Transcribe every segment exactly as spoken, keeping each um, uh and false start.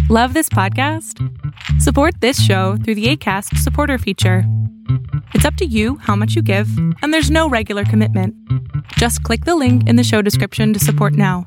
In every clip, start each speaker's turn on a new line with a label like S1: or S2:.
S1: Love this podcast? Support this show through the Acast supporter feature. It's up to you how much you give, and there's no regular commitment. Just click the link in the show description to support now.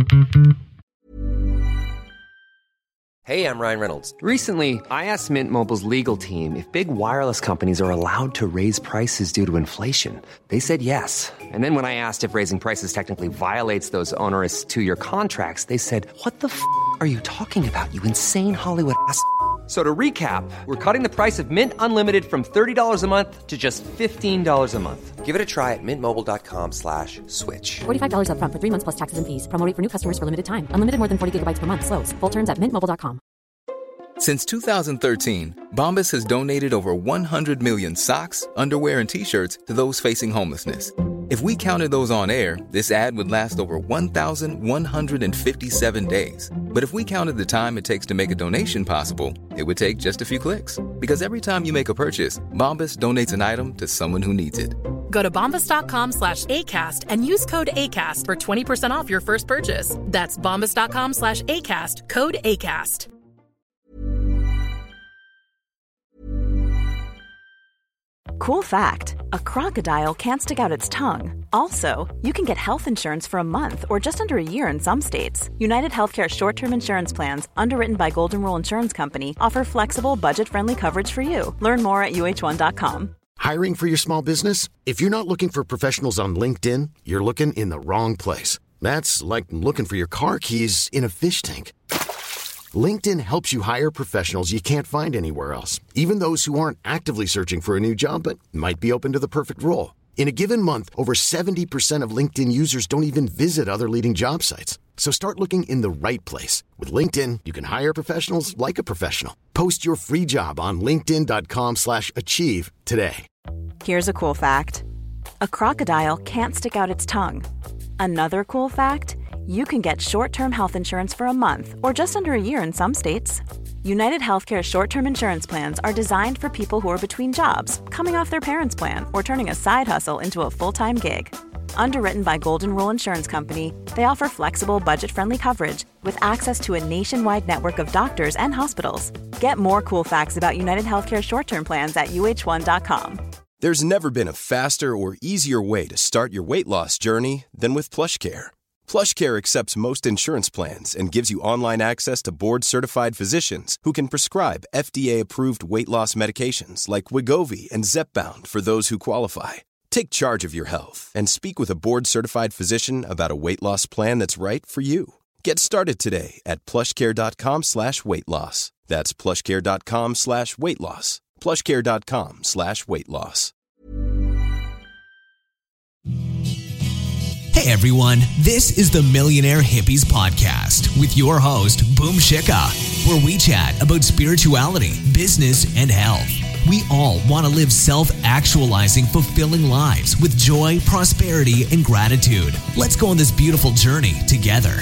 S2: Hey, I'm Ryan Reynolds. Recently, I asked Mint Mobile's legal team if big wireless companies are allowed to raise prices due to inflation. They said yes. And then when I asked if raising prices technically violates those onerous two-year contracts, they said, "What the f*** are you talking about, you insane Hollywood ass f- So to recap, we're cutting the price of Mint Unlimited from thirty dollars a month to just fifteen dollars a month. Give it a try at mintmobile.com slash switch.
S3: forty-five dollars up front for three months plus taxes and fees. Promo rate for new customers for limited time. Unlimited more than forty gigabytes per month. Slows full terms at mint mobile dot com.
S4: Since two thousand thirteen, Bombas has donated over one hundred million socks, underwear, and T-shirts to those facing homelessness. If we counted those on air, this ad would last over one thousand one hundred fifty-seven days. But if we counted the time it takes to make a donation possible, it would take just a few clicks. Because every time you make a purchase, Bombas donates an item to someone who needs it.
S5: Go to bombas.com slash ACAST and use code ACAST for twenty percent off your first purchase. That's bombas.com slash ACAST, code ACAST.
S6: Cool fact, a crocodile can't stick out its tongue. Also, you can get health insurance for a month or just under a year in some states. United Healthcare short-term insurance plans, underwritten by Golden Rule Insurance Company, offer flexible, budget-friendly coverage for you. Learn more at U H one dot com.
S7: Hiring for your small business? If you're not looking for professionals on LinkedIn, you're looking in the wrong place. That's like looking for your car keys in a fish tank. LinkedIn helps you hire professionals you can't find anywhere else, even those who aren't actively searching for a new job but might be open to the perfect role. In a given month, over seventy percent of LinkedIn users don't even visit other leading job sites. So start looking in the right place. With LinkedIn, you can hire professionals like a professional. Post your free job on linkedin.com slash achieve today.
S6: Here's a cool fact. A crocodile can't stick out its tongue. Another cool fact, you can get short-term health insurance for a month or just under a year in some states. United Healthcare short-term insurance plans are designed for people who are between jobs, coming off their parents' plan, or turning a side hustle into a full-time gig. Underwritten by Golden Rule Insurance Company, they offer flexible, budget-friendly coverage with access to a nationwide network of doctors and hospitals. Get more cool facts about United Healthcare short-term plans at U H one dot com.
S8: There's never been a faster or easier way to start your weight loss journey than with PlushCare. PlushCare accepts most insurance plans and gives you online access to board-certified physicians who can prescribe F D A-approved weight loss medications like Wegovy and Zepbound for those who qualify. Take charge of your health and speak with a board-certified physician about a weight loss plan that's right for you. Get started today at plushcare.com slash weight loss. That's plushcare.com slash weight loss. plushcare.com slash weight loss.
S9: Hey everyone, this is the Millionaire Hippies Podcast with your host, Boom Shikha, where we chat about spirituality, business, and health. We all want to live self-actualizing, fulfilling lives with joy, prosperity, and gratitude. Let's go on this beautiful journey together.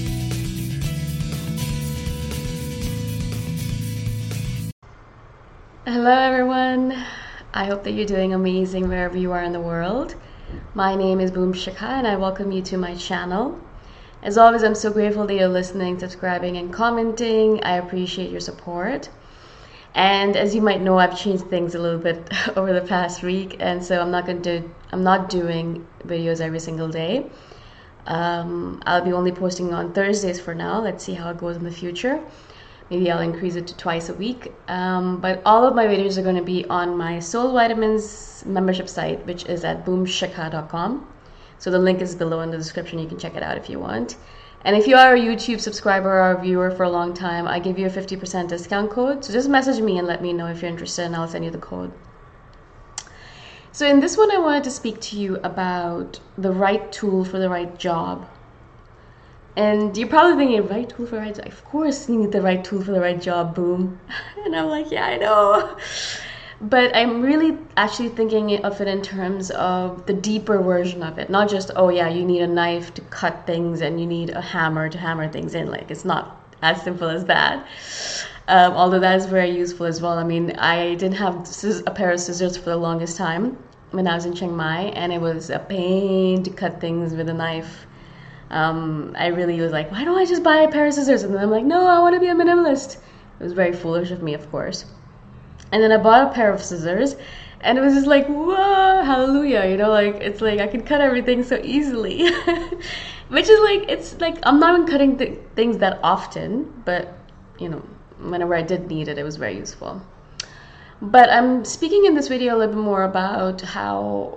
S10: Hello everyone. I hope that you're doing amazing wherever you are in the world. My name is Boom Shikha and I welcome you to my channel. As always, I'm so grateful that you're listening, subscribing, and commenting. I appreciate your support. And as you might know, I've changed things a little bit over the past week, and so I'm not going to do, I'm not doing videos every single day. Um, I'll be only posting on Thursdays for now. Let's see how it goes in the future. Maybe I'll increase it to twice a week. Um, but all of my videos are going to be on my Soul Vitamins membership site, which is at boom shikha dot com. So the link is below in the description. You can check it out if you want. And if you are a YouTube subscriber or a viewer for a long time, I give you a fifty percent discount code. So just message me and let me know if you're interested, and I'll send you the code. So in this one, I wanted to speak to you about the right tool for the right job. And you're probably thinking, right tool for the right job? Of course you need the right tool for the right job, Boom. And I'm like, yeah, I know. But I'm really actually thinking of it in terms of the deeper version of it. Not just, oh yeah, you need a knife to cut things and you need a hammer to hammer things in. Like, it's not as simple as that. Um, although that is very useful as well. I mean, I didn't have scissors, a pair of scissors for the longest time when I was in Chiang Mai, and it was a pain to cut things with a knife. Um, I really was like, why don't I just buy a pair of scissors? And then I'm like, no, I want to be a minimalist. It was very foolish of me, of course. And then I bought a pair of scissors, and it was just like, whoa, hallelujah, you know, like, it's like I can cut everything so easily. Which is like, it's like, I'm not even cutting th- things that often, but, you know, whenever I did need it, it was very useful. But I'm speaking in this video a little bit more about how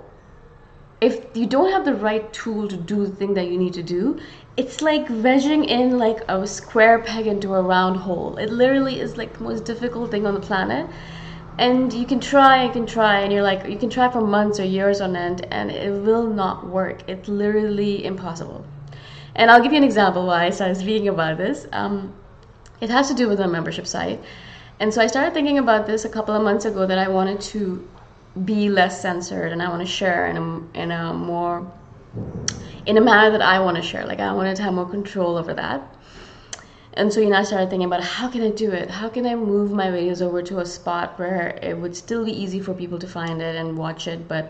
S10: if you don't have the right tool to do the thing that you need to do, it's like wedging in like a square peg into a round hole. It literally is like the most difficult thing on the planet. And you can try and can try, and you're like, you can try for months or years on end, and it will not work. It's literally impossible. And I'll give you an example why I started speaking about this. Um, it has to do with my membership site. And so I started thinking about this a couple of months ago, that I wanted to be less censored, and I want to share in a, in a more, in a manner that I want to share. Like I wanted to have more control over that. And so, you know, I started thinking about how can I do it? How can I move my videos over to a spot where it would still be easy for people to find it and watch it, but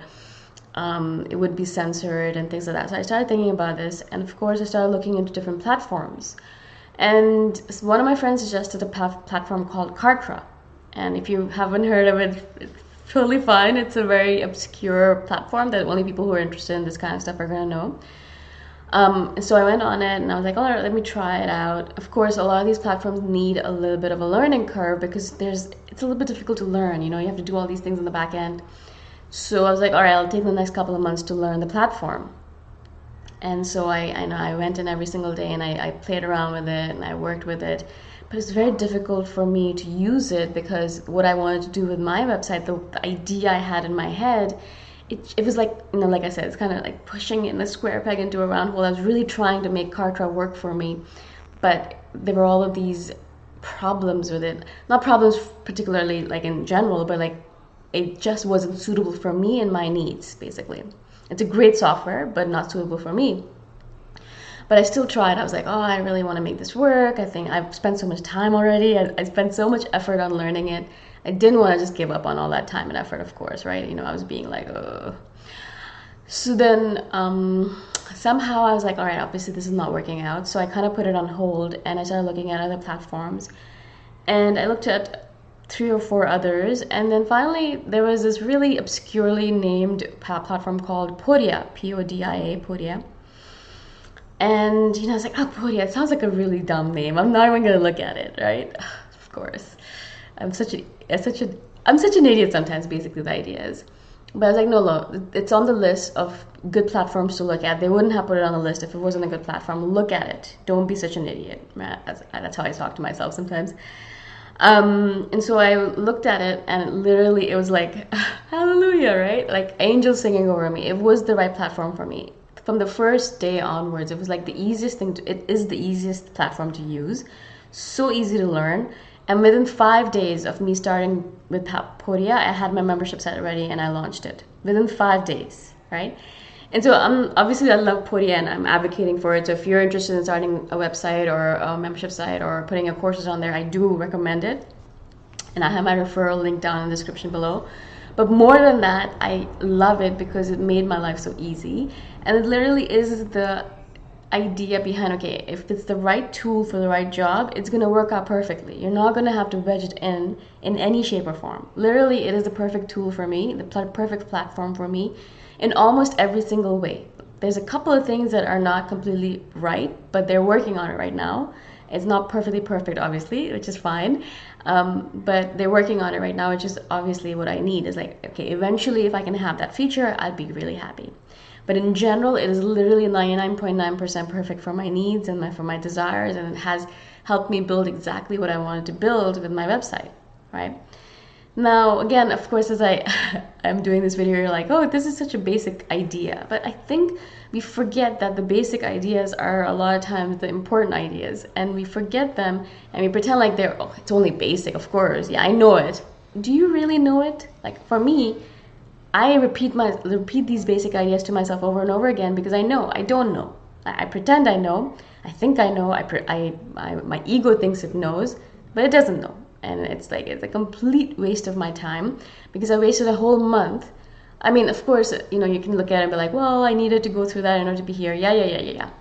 S10: um, it would be censored and things like that. So I started thinking about this, and of course I started looking into different platforms. And one of my friends suggested a platform called Kartra. And if you haven't heard of it, it's totally fine. It's a very obscure platform that only people who are interested in this kind of stuff are going to know. Um, so I went on it, and I was like, all right, let me try it out. Of course, a lot of these platforms need a little bit of a learning curve, because there's it's a little bit difficult to learn. You know, you have to do all these things in the back end. So I was like, all right, I'll take the next couple of months to learn the platform. And so I, I know I went in every single day, and I, I played around with it, and I worked with it. But it's very difficult for me to use it, because what I wanted to do with my website, the, the idea I had in my head, it, it was like, you know, like I said, it's kind of like pushing in a square peg into a round hole. I was really trying to make Kartra work for me, but there were all of these problems with it. Not problems particularly like in general, but like it just wasn't suitable for me and my needs, basically. It's a great software, but not suitable for me. But I still tried. I was like, oh, I really want to make this work. I think I've spent so much time already. I, I spent so much effort on learning it. I didn't want to just give up on all that time and effort, of course, right? You know, I was being like, ugh. So then um, somehow I was like, all right, obviously this is not working out. So I kind of put it on hold, and I started looking at other platforms. And I looked at three or four others. And then finally, there was this really obscurely named platform called Podia, P O D I A, Podia. And, you know, I was like, oh, Podia, it sounds like a really dumb name. I'm not even going to look at it, right? Of course. I'm such a, such a, I'm such an idiot sometimes, basically, the idea is. But I was like, no, no, it's on the list of good platforms to look at. They wouldn't have put it on the list if it wasn't a good platform. Look at it. Don't be such an idiot. That's, that's how I talk to myself sometimes. Um, and so I looked at it, and it literally, it was like, hallelujah, right? Like angels singing over me. It was the right platform for me. From the first day onwards, it was like the easiest thing to, it is the easiest platform to use. So easy to learn. And within five days of me starting with Podia, I had my membership site ready, and I launched it. Within five days, right? And so I'm obviously I love Podia, and I'm advocating for it. So if you're interested in starting a website or a membership site or putting your courses on there, I do recommend it. And I have my referral link down in the description below. But more than that, I love it because it made my life so easy. And it literally is the idea behind, okay, if it's the right tool for the right job, it's going to work out perfectly. You're not going to have to wedge it in in any shape or form. Literally, it is the perfect tool for me, the pl- perfect platform for me in almost every single way. There's a couple of things that are not completely right, but they're working on it right now. It's not perfectly perfect, obviously, which is fine. Um, but they're working on it right now, which is obviously what I need. Is like, okay, eventually if I can have that feature, I'd be really happy. But in general, it is literally ninety-nine point nine percent perfect for my needs and my, for my desires, and it has helped me build exactly what I wanted to build with my website, right? Now, again, of course, as I I'm doing this video, you're like, oh, this is such a basic idea. But I think we forget that the basic ideas are a lot of times the important ideas, and we forget them, and we pretend like they're, oh, it's only basic, of course. Yeah, I know it. Do you really know it? Like, for me, I repeat my repeat these basic ideas to myself over and over again because I know I don't know. I, I pretend I know. I think I know. I, pre- I, I my ego thinks it knows, but it doesn't know. And it's like it's a complete waste of my time because I wasted a whole month. I mean, of course, you know, you can look at it and be like, well, I needed to go through that in order to be here. Yeah, yeah, yeah, yeah, yeah.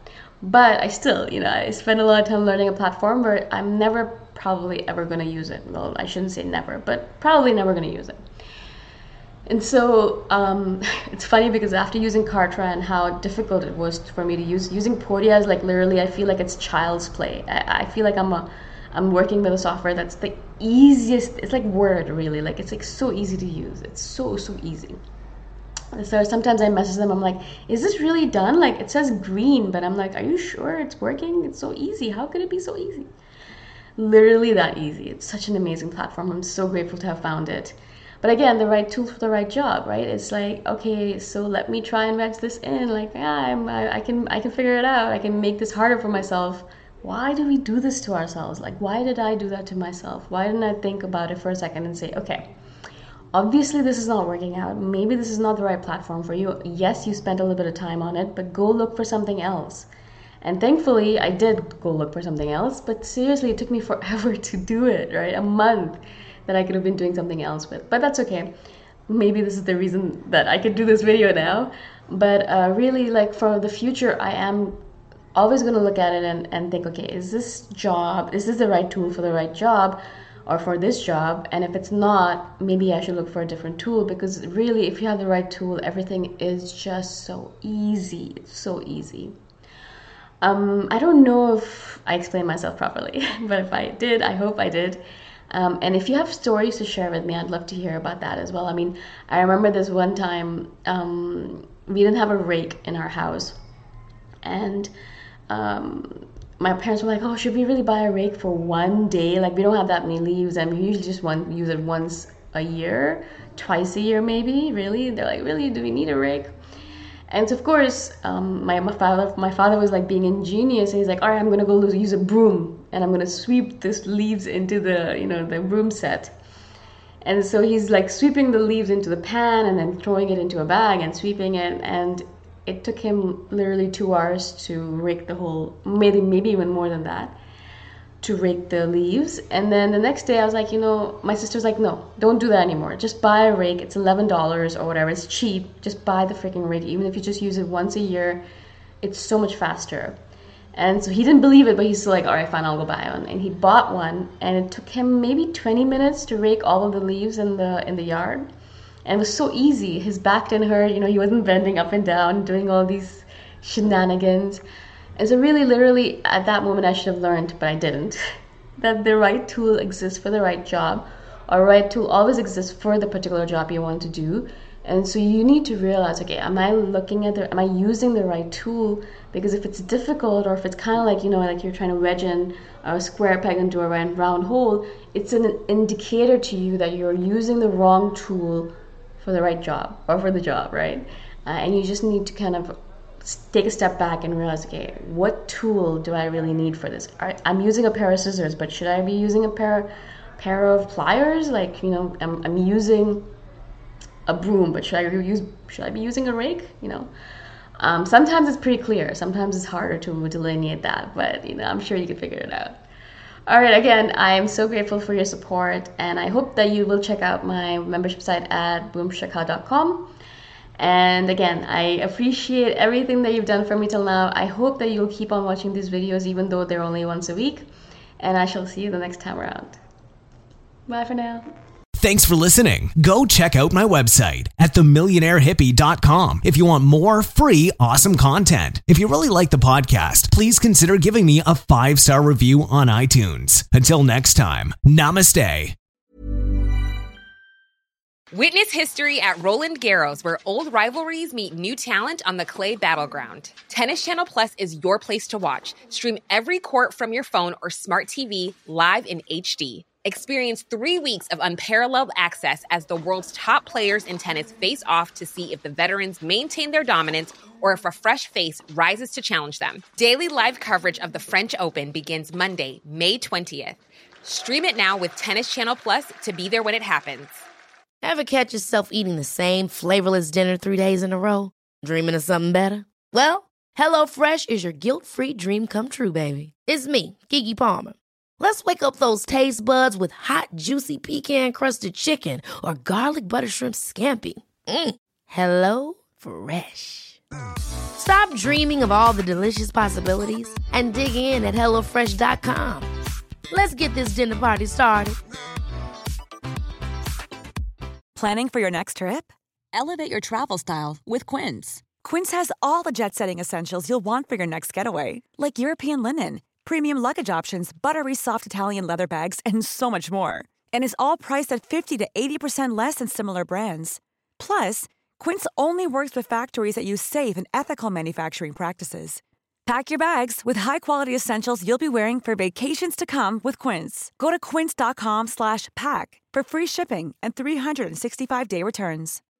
S10: But I still, you know, I spend a lot of time learning a platform where I'm never probably ever going to use it. Well, I shouldn't say never, but probably never going to use it. And so um, it's funny because after using Kartra and how difficult it was for me to use, using Podia is like literally, I feel like it's child's play. I, I feel like I'm a, I'm working with a software that's the easiest. It's like Word, really. Like it's like so easy to use. It's so, so easy. So sometimes I message them, I'm like, is this really done? Like it says green, but I'm like, are you sure it's working? It's so easy. How could it be so easy? Literally that easy. It's such an amazing platform. I'm so grateful to have found it. But again, the right tool for the right job, right? It's like, okay, so let me try and match this in. Like, yeah, I'm, I, I can, I can figure it out. I can make this harder for myself. Why do we do this to ourselves? Like, why did I do that to myself? Why didn't I think about it for a second and say, okay, obviously this is not working out. Maybe this is not the right platform for you. Yes, you spent a little bit of time on it, but go look for something else. And thankfully, I did go look for something else, but seriously, it took me forever to do it, right? A month that I could have been doing something else with, but that's okay. Maybe this is the reason that I could do this video now, but uh, really, like, for the future, I am always going to look at it and, and think, okay, is this job, is this the right tool for the right job or for this job? And if it's not, maybe I should look for a different tool, because really, if you have the right tool, everything is just so easy. It's so easy. Um, I don't know if I explained myself properly, but if I did, I hope I did. Um, and if you have stories to share with me, I'd love to hear about that as well. I mean, I remember this one time, um, we didn't have a rake in our house. And um, my parents were like, oh, should we really buy a rake for one day? Like, we don't have that many leaves, and we usually just want use it once a year, twice a year maybe, really? They're like, really, do we need a rake? And so, of course, um, my, my father my father was like being ingenious, and he's like, all right, I'm gonna go use a broom, and I'm gonna sweep this leaves into the, you know, the broom set. And so he's like sweeping the leaves into the pan and then throwing it into a bag and sweeping it, and it took him literally two hours to rake the whole, maybe maybe even more than that, to rake the leaves. And then the next day I was like, you know, my sister's like, no, don't do that anymore. Just buy a rake. It's eleven dollars or whatever. It's cheap. Just buy the freaking rake. Even if you just use it once a year, it's so much faster. And so he didn't believe it, but he's still like, all right, fine, I'll go buy one. And he bought one, and it took him maybe twenty minutes to rake all of the leaves in the in the yard. And it was so easy. His back didn't hurt. You know, he wasn't bending up and down, doing all these shenanigans. And so really, literally, at that moment, I should have learned, but I didn't, that the right tool exists for the right job, or right tool always exists for the particular job you want to do. And so you need to realize, okay, am I looking at the, am I using the right tool? Because if it's difficult, or if it's kind of like, you know, like you're trying to wedge in a square peg into a round hole, it's an indicator to you that you're using the wrong tool for the right job, or for the job, right? Uh, and you just need to kind of take a step back and realize, okay, what tool do I really need for this? I'm using a pair of scissors, but should I be using a pair pair of pliers? Like, you know, I'm, I'm using a broom, but should I use should I be using a rake? You know, um, sometimes it's pretty clear. Sometimes it's harder to delineate that, but you know, I'm sure you can figure it out. All right, again, I am so grateful for your support, and I hope that you will check out my membership site at boom shikha dot com. And again, I appreciate everything that you've done for me till now. I hope that you'll keep on watching these videos, even though they're only once a week. And I shall see you the next time around. Bye for now.
S9: Thanks for listening. Go check out my website at the millionaire hippie dot com if you want more free, awesome content. If you really like the podcast, please consider giving me a five-star review on iTunes. Until next time, namaste.
S11: Witness history at Roland Garros, where old rivalries meet new talent on the clay battleground. Tennis Channel Plus is your place to watch. Stream every court from your phone or smart T V live in H D. Experience three weeks of unparalleled access as the world's top players in tennis face off to see if the veterans maintain their dominance or if a fresh face rises to challenge them. Daily live coverage of the French Open begins Monday, May twentieth. Stream it now with Tennis Channel Plus to be there when it happens.
S12: Ever catch yourself eating the same flavorless dinner three days in a row? Dreaming of something better? Well, HelloFresh is your guilt-free dream come true, baby. It's me, Keke Palmer. Let's wake up those taste buds with hot, juicy pecan-crusted chicken or garlic butter shrimp scampi. Mm. Hello Fresh. Stop dreaming of all the delicious possibilities and dig in at hello fresh dot com. Let's get this dinner party started.
S13: Planning for your next trip?
S14: Elevate your travel style with Quince.
S13: Quince has all the jet-setting essentials you'll want for your next getaway, like European linen, premium luggage options, buttery soft Italian leather bags, and so much more. And is all priced at fifty to eighty percent less than similar brands. Plus, Quince only works with factories that use safe and ethical manufacturing practices. Pack your bags with high-quality essentials you'll be wearing for vacations to come with Quince. Go to quince dot com slash pack for free shipping and three sixty-five day returns.